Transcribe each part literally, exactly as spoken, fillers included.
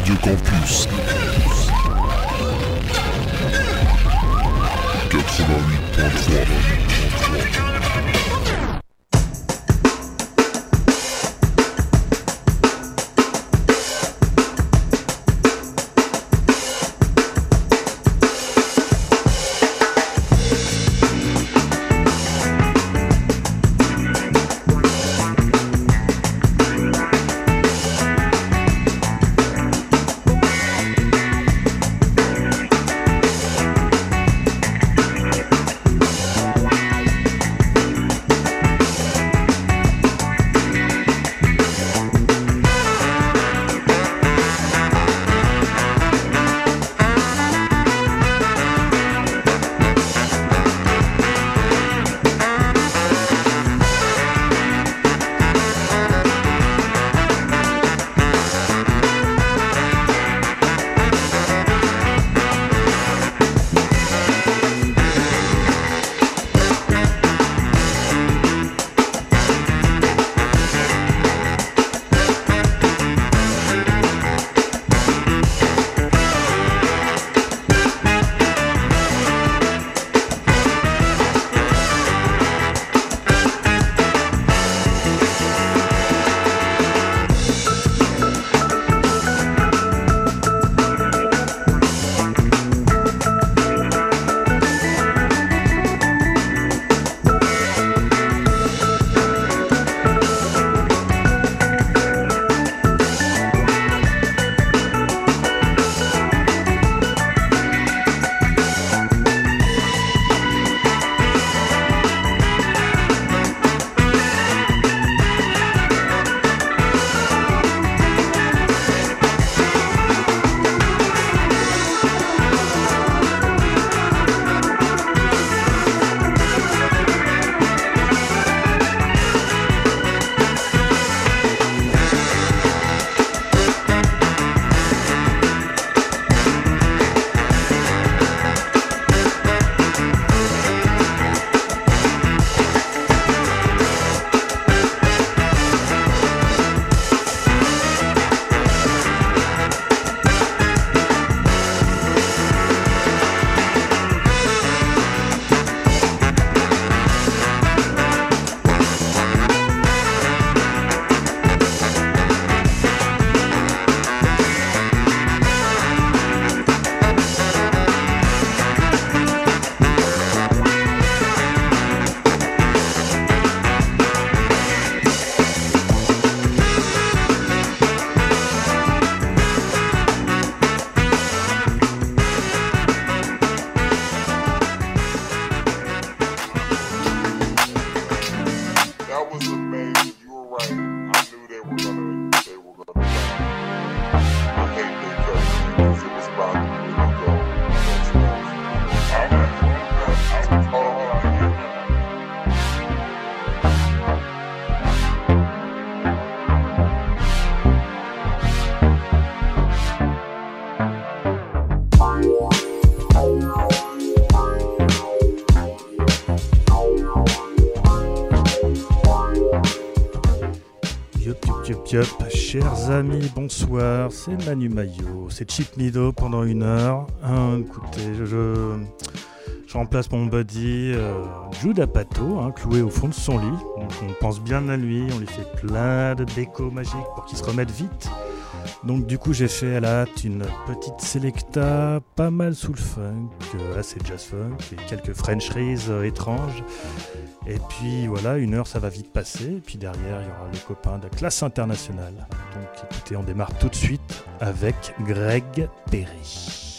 Radio Campus quatre-vingt-huit point trois. Yup, chers amis, bonsoir, c'est Manu Maillot, c'est Chip Nido pendant une heure. Hein, écoutez, je, je, je remplace mon buddy euh, Jude Apatow, hein, cloué au fond de son lit. Donc on pense bien à lui, on lui fait plein de bécos magiques pour qu'il se remette vite. Donc du coup j'ai fait à la hâte une petite selecta, pas mal soul funk, euh, assez jazz funk et quelques frencheries euh, étranges. Et puis voilà, une heure ça va vite passer, et puis derrière il y aura les copains de classe internationale. Donc écoutez, on démarre tout de suite avec Greg Perry.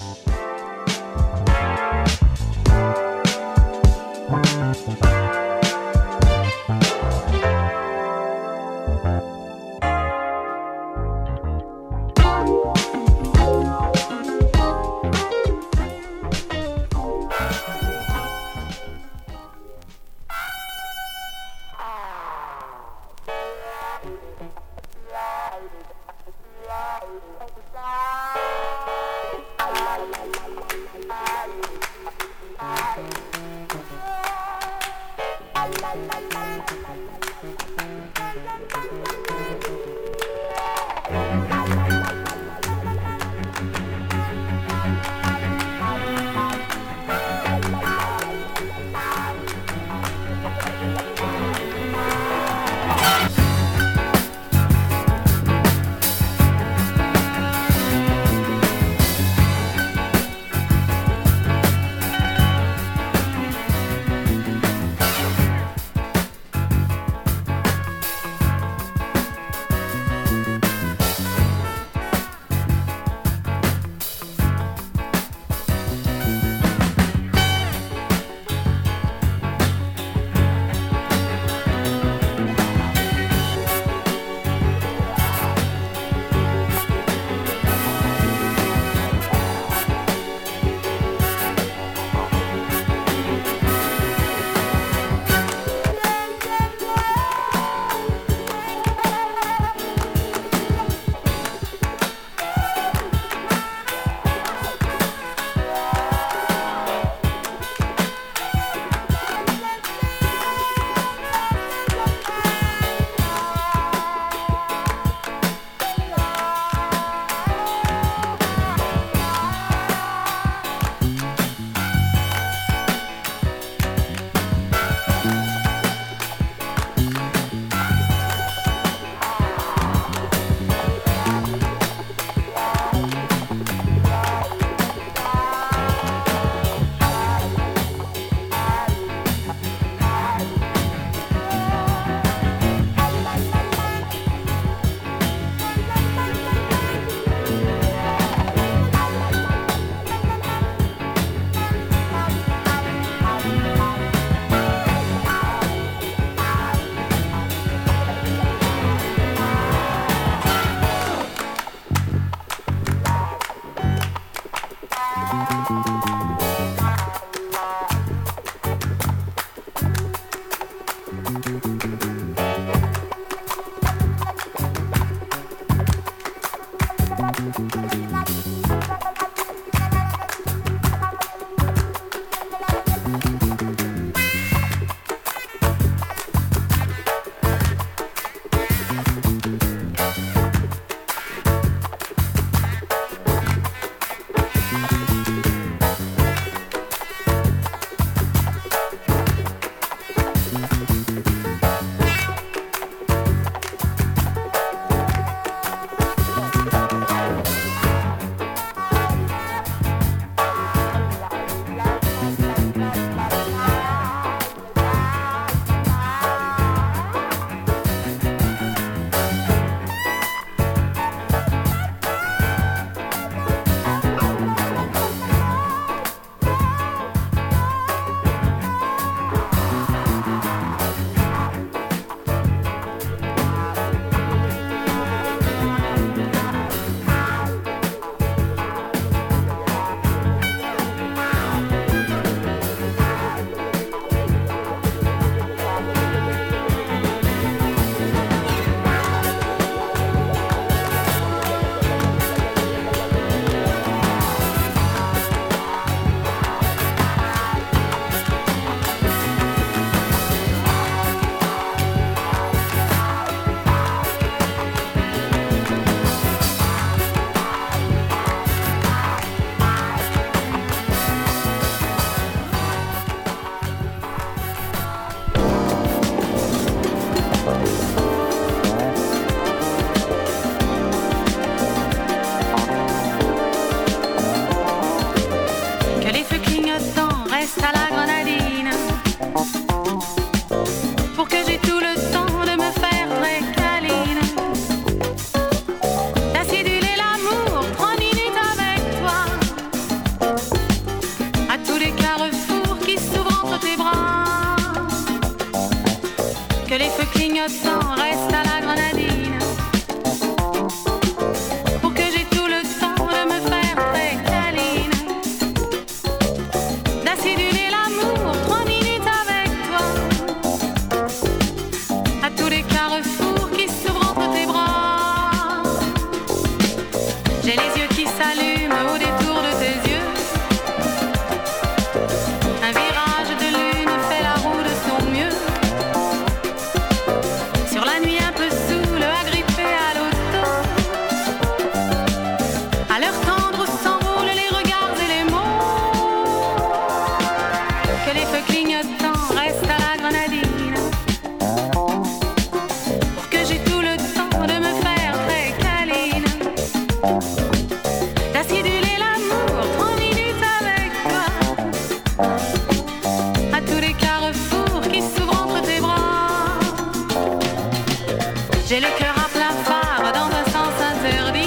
J'ai le cœur à plein phare dans un sens interdit.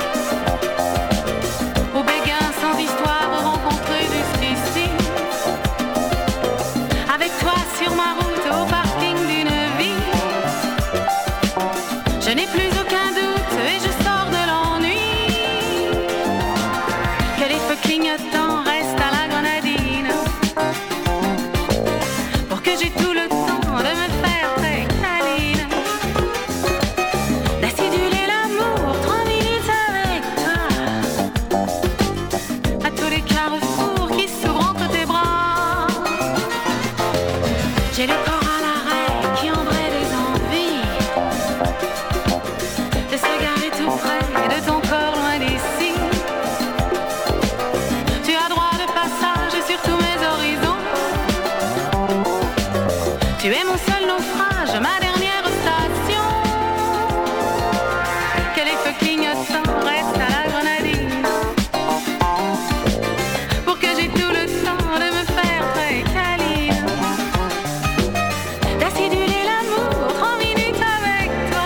Au béguin sans histoire rencontré jusqu'ici. Avec toi sur ma route au parking d'une vie. Je n'ai plus aucun doute et je sors de l'ennui. Que les feux clignotants restent à la grenadine. Pour que j'ai tout le temps de me faire très câline. D'aciduler l'amour, trois minutes avec toi. À tous les carrefours qui s'ouvrent entre tes bras. J'ai le corps à l'arrêt qui embraye des envies. De se garer tout près de ton corps loin d'ici. Tu as droit de passage sur tous mes horizons. Tu es mon seul naufrage, ma dernière station. Que les feux clignotants restent à la grenadine. Pour que j'ai tout le temps de me faire très câline. D'aciduler l'amour, trois minutes avec toi.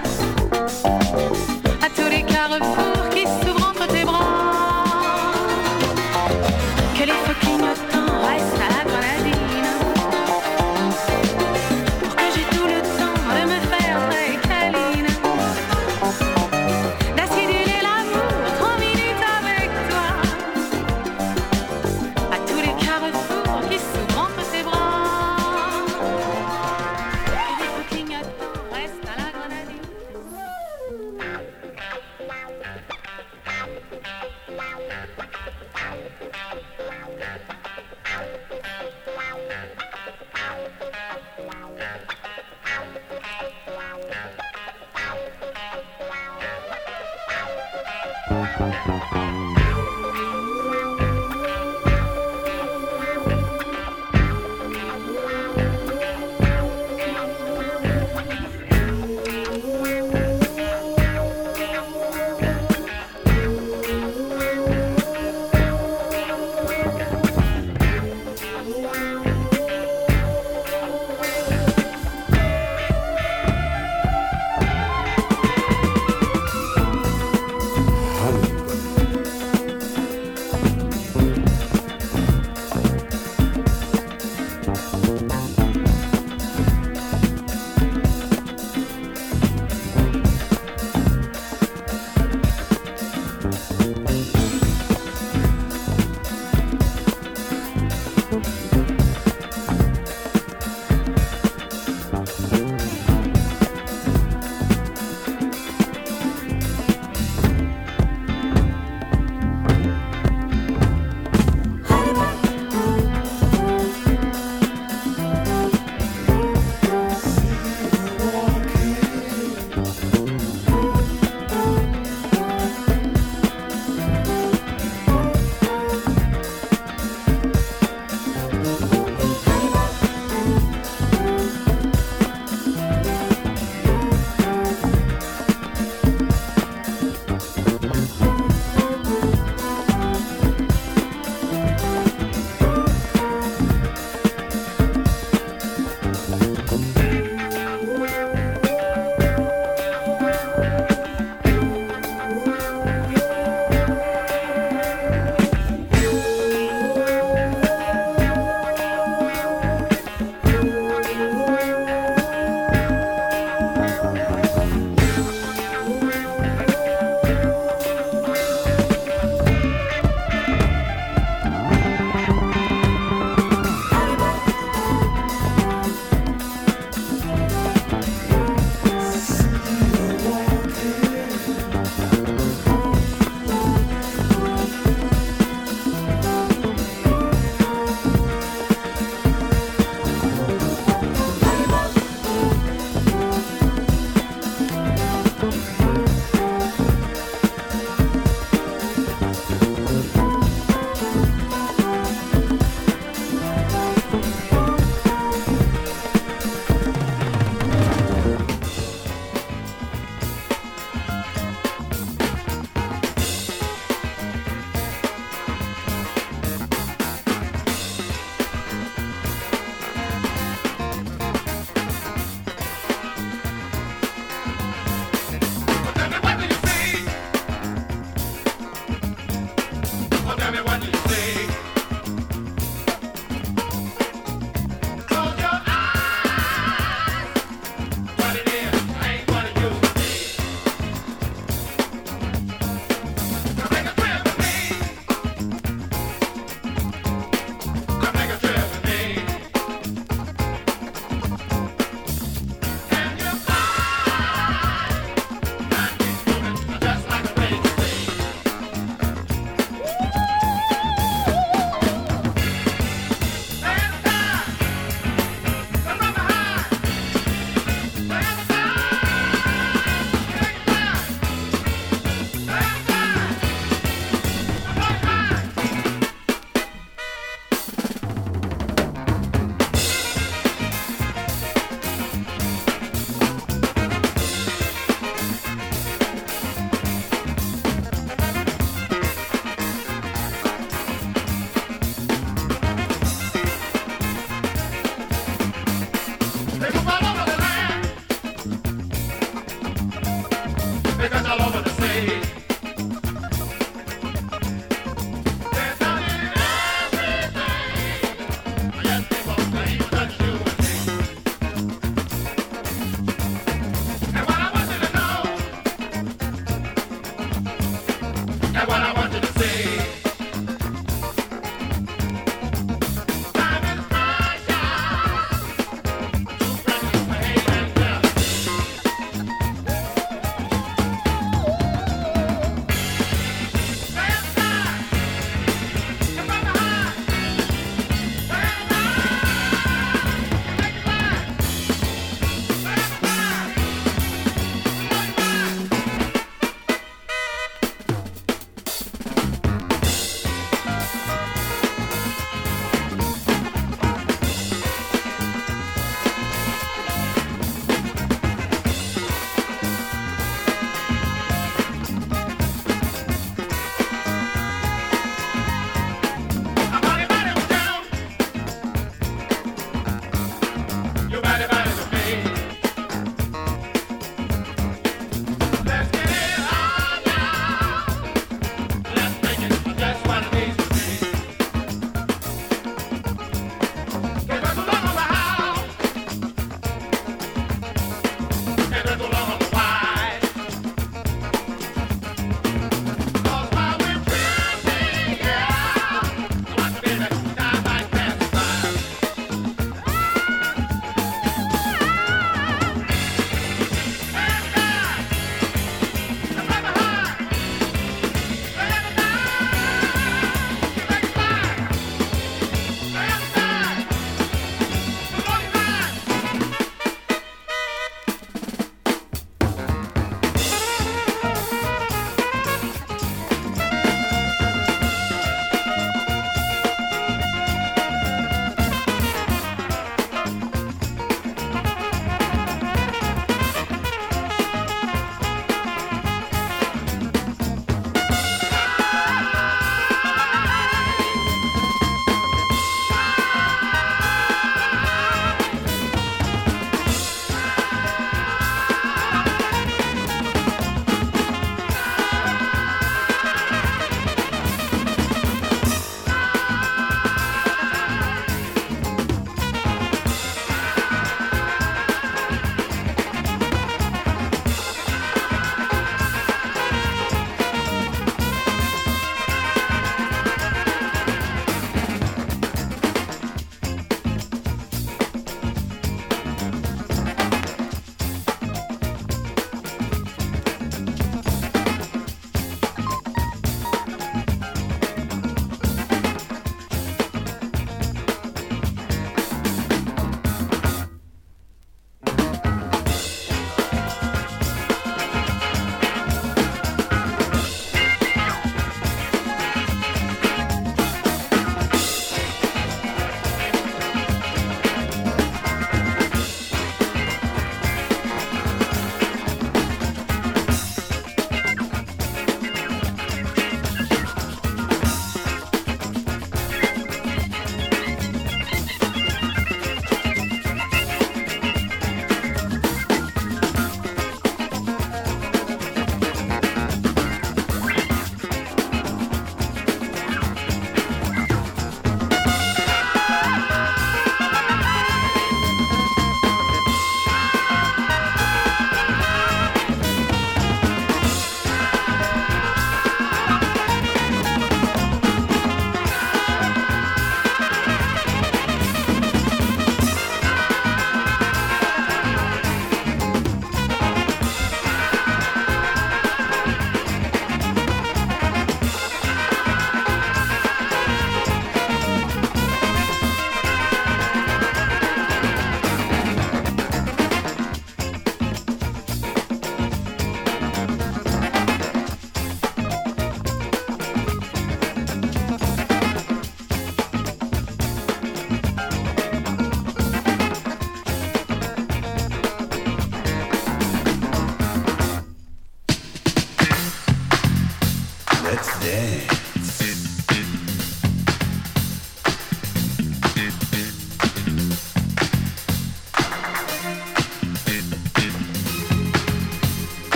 À tous les carrefours qui s'ouvrent entre tes bras. Que les feux clignotants restent à la grenadine. Pour que j'ai tout le temps de me faire très câline. D'aciduler l'amour, trois minutes avec toi. À tous les carrefours qui s'ouvrent entre tes bras. Que les feux clignotants restent à la grenadine.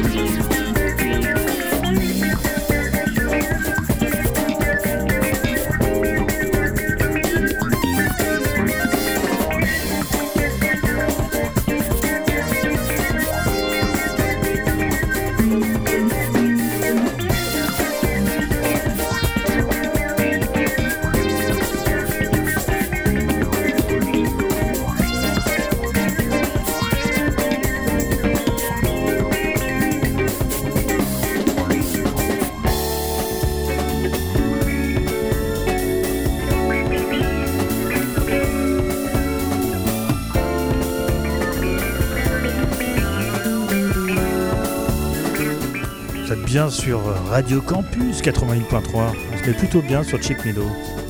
Bien sur Radio Campus quatre-vingt-huit point trois, on se met plutôt bien sur Cheap Meadow.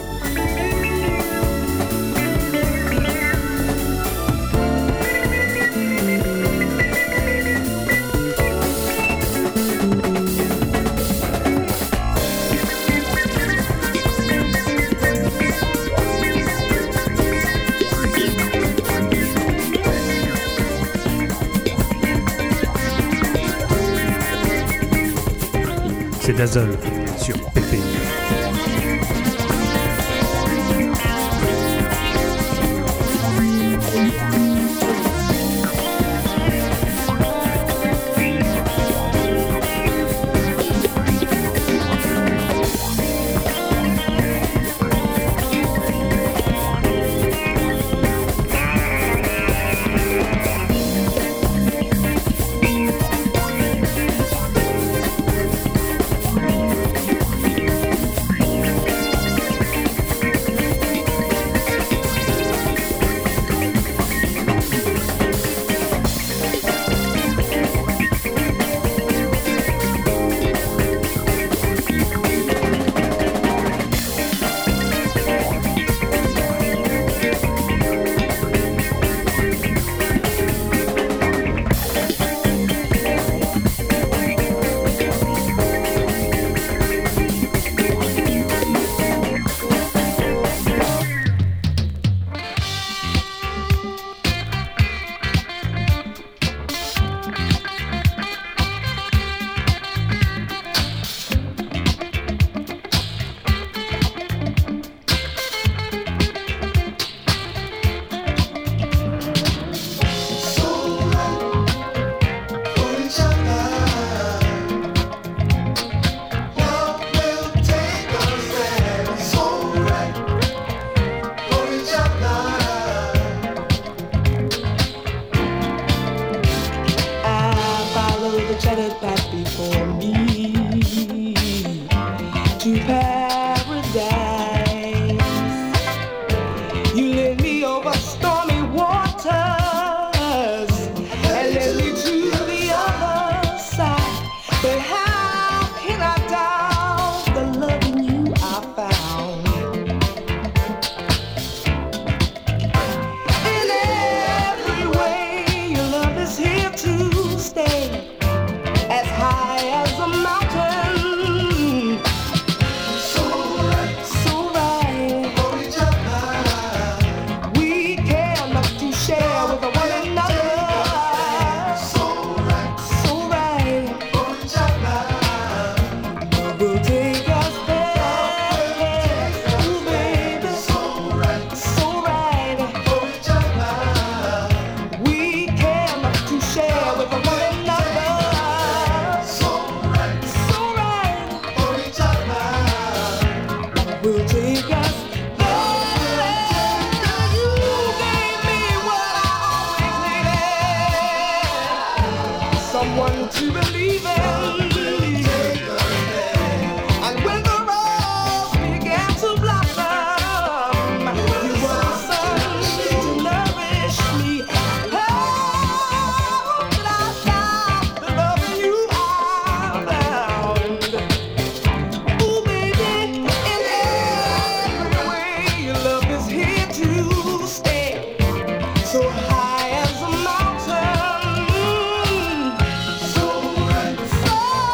C'est Dazzle sur P P. High as a mountain, so, so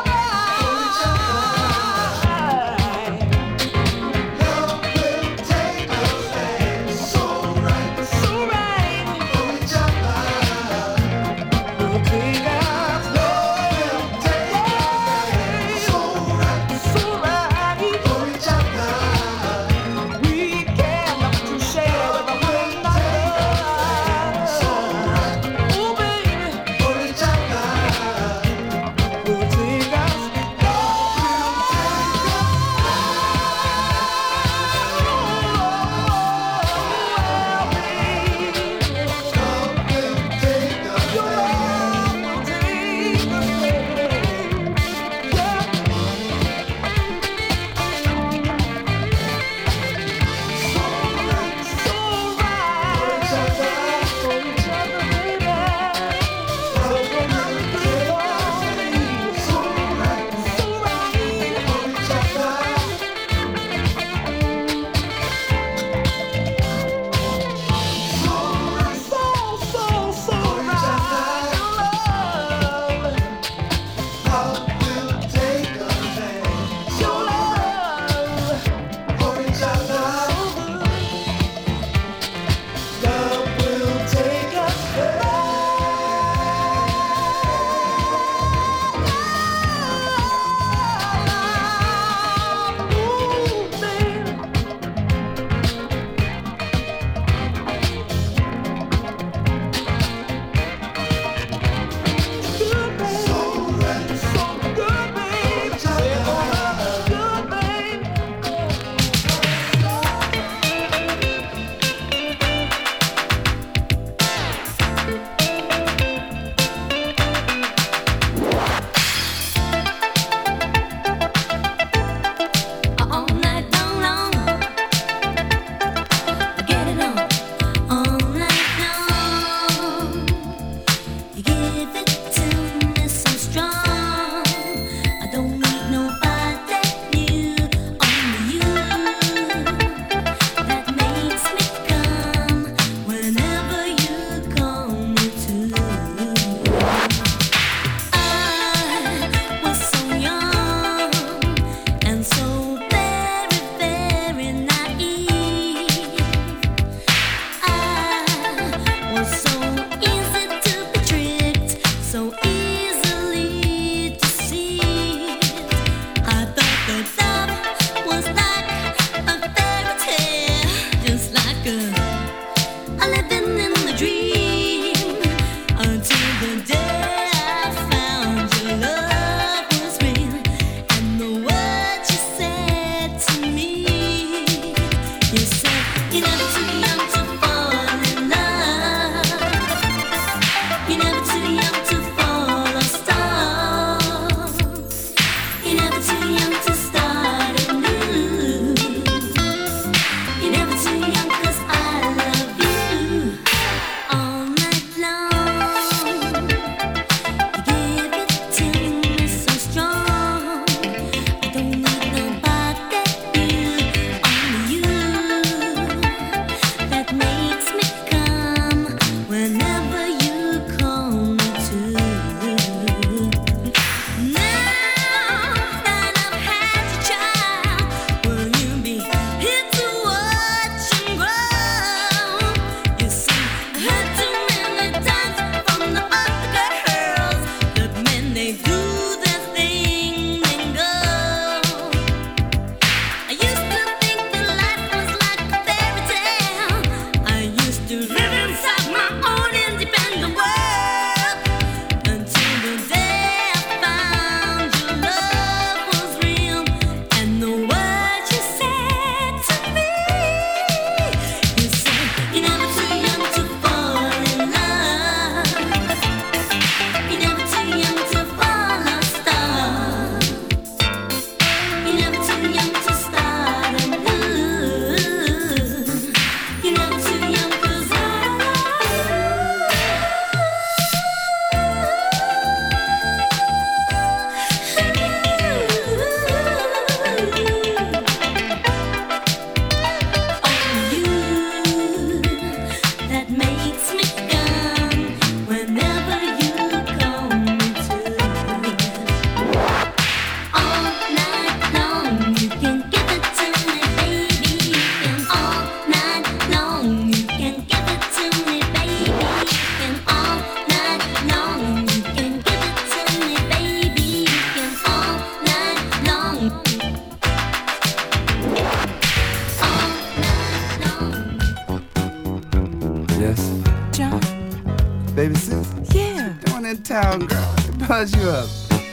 Baby sis? Yeah. What you doing in town, girl? Buzz you up.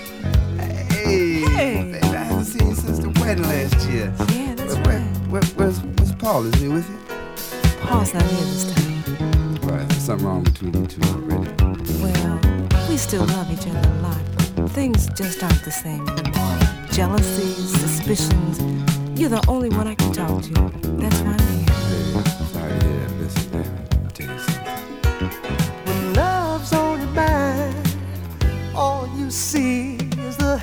Hey, Hey. baby, I haven't seen you since the wedding last year. Yeah, that's where, right. Where, where's, where's Paul? Is he with you? Paul's not here this time. Right, there's something wrong between you two already. Well, we still love each other a lot, but things just aren't the same anymore. Jealousies, suspicions. You're the only one I can talk to. That's why I'm here. Baby, I'm sorry to hear that. Listen, baby, I'll tell you something. When love's on your mind, all you see is the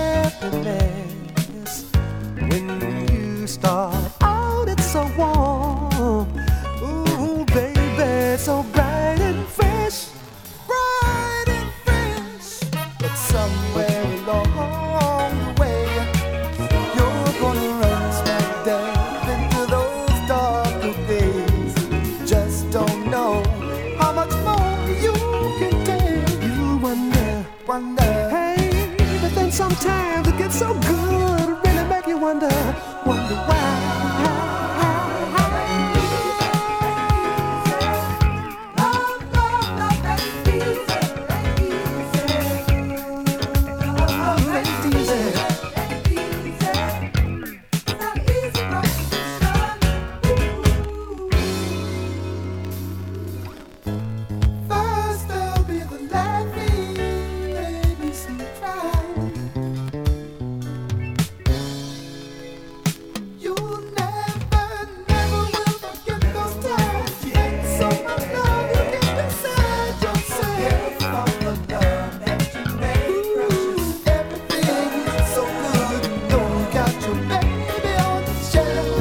happiness. When you start out, it's so warm. Ooh, baby, so bright and fresh, bright and fresh. But somewhere along the way, you're gonna run smack dab into those darker days. Just don't know how much more you can take. You wonder, wonder, hey, but then sometimes it gets so good, it really make you wonder, wonder why. First there'll be the laughing, maybe some crying. You'll never, never will forget those times. And so much love you get beside yourself. All the love that you made precious. Everything is so good. You know you got your baby on the shelf.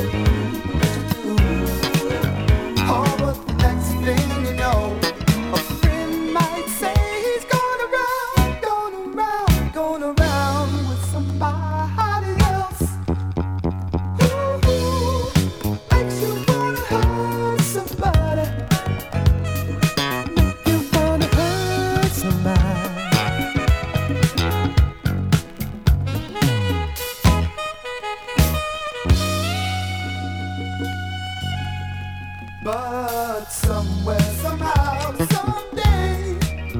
Oh, but the next thing you know, a friend might say he's going around, going around, going around with somebody else. Ooh, makes you wanna hurt somebody. Make you wanna hurt somebody. But somewhere, somehow, someday,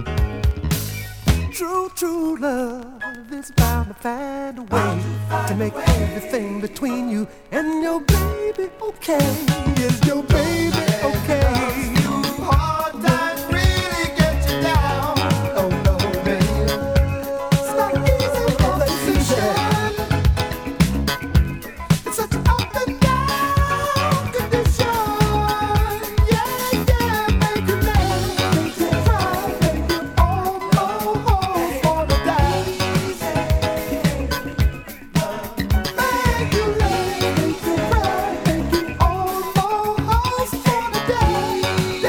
true, true love is bound to find a way to make everything between you and your baby okay. Is your baby okay? Hard times really get you down. Oh no, baby, it's not easy for the season. It's such an up and down condition. Yeah, yeah, make you laugh, make you cry, make you almost wanna die. Make you laugh, make you cry, make you almost wanna die.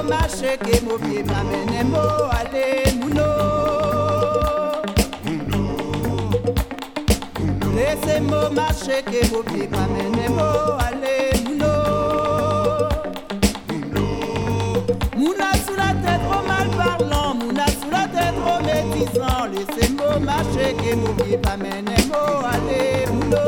marché que mon pied m'amène mo aller mouno. Laissez-moi marcher que mon pied m'amène mo aller mouno. Mouna sous la tête trop mal parlant, mouna sous la tête trop médisant. Laissez-moi marcher que mon pied m'amène mo aller mouno.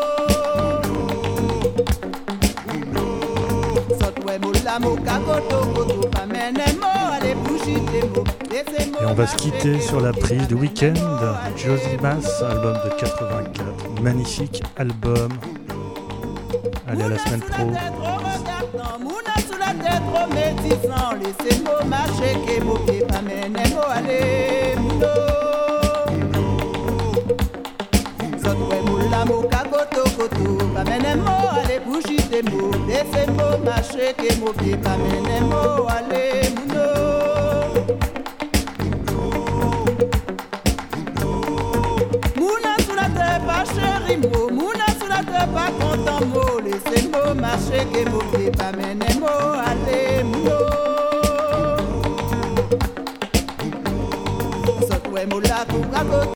Et on va se quitter sur la prise du week-end, Josie Mass, album de quatre-vingt-quatre, magnifique album. Allez, à la semaine pro. Laissez-moi marcher que mon pied m'amène mo aller mouno. Moula moka koto koto, pamene mo ale bouchite mo, laissez-moi marcher que mon pied pamene mo ale mouno. Mouna sous la terre pas chéri mo, mouna sous la terre pas content mo, laissez-moi marcher que mon pied pamene mo ale mouno. Sotwe moula koka koto.